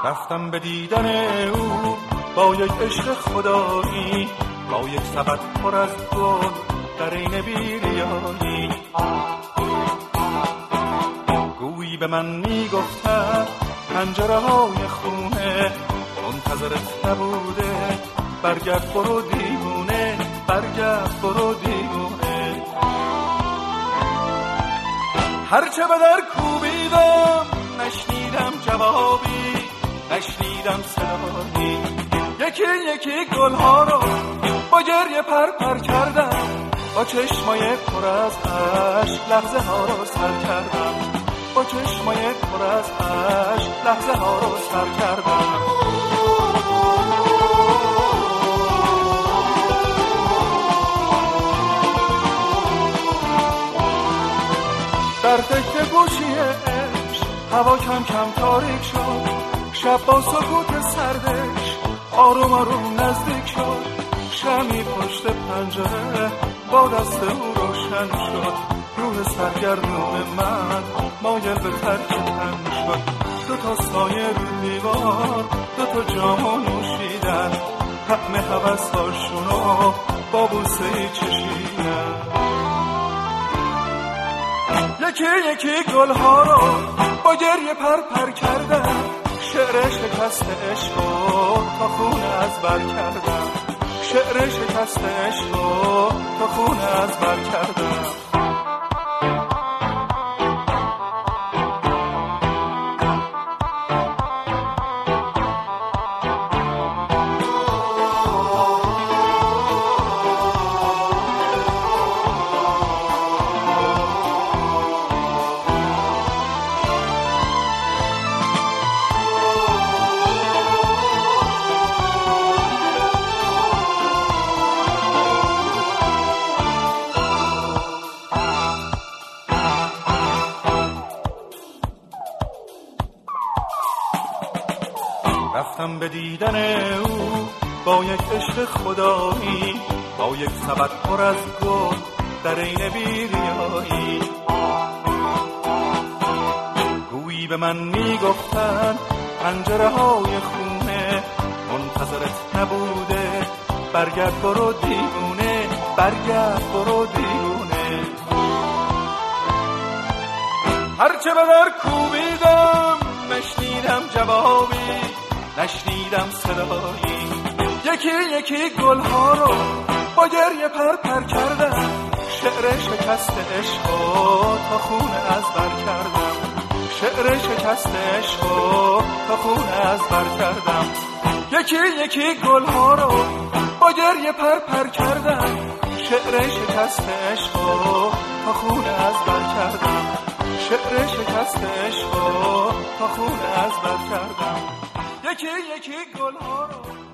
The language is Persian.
رفتم به دیدن او با یک عشق خدایی، با یک سبد پر از گل در این بیریایی. گویی به من میگفتن پنجره های خونه منتظرت نبوده، برگرد برو دیوونه، برگرد برو دیوونه. هرچه به در کوبیدم نشنیدم جوابی، نشنیدم صدایی. یکی یکی گلها رو با گریه پر کردم، با چشمای پر از اشک لحظه ها رو سر کردم، با چشمای پر از اشک لحظه ها رو سر کردم. در فکر گوشی عشق هوا کم کم تاریک شد، شب با سکوت سردش آروم آروم نزدیک شد. شمی پشت پنجره با دست او روشن شد، روح سرگردون من مایل به ترک تن شد. دو تا سایه رو دیوار، دو تا جامو نوشیدن، طعم هوس‌هاشونو با بوسه‌ای چشیدن. یکی یکی گلها رو با گریه پر کردم، شعر شکست عشقو تا خون از بر کردم، شعر شکست عشقو تا خون از بر کردم. رفتم به دیدن او با یک عشق خدایی، با یک سبد پر از گل در این بیریایی. گویی به من میگفتن پنجره های خونه منتظرت نبوده، برگرد برو دیوونه، برگرد برو دیوونه. هرچه به در کوبیدم نشنیدم جوابی، نشنیدم صدایی. یکی یکی گلها رو با گریه پر کردم، شعر شکست عشقو تا خون از بر کردم، شعر شکست عشقو تا خون از بر کردم. یکی یکی گلها رو با گریه پر کردم، شعر شکست عشقو تا خون از بر کردم، شعر شکست عشقو تا خون از بر کردم. یکی یکی گلها رو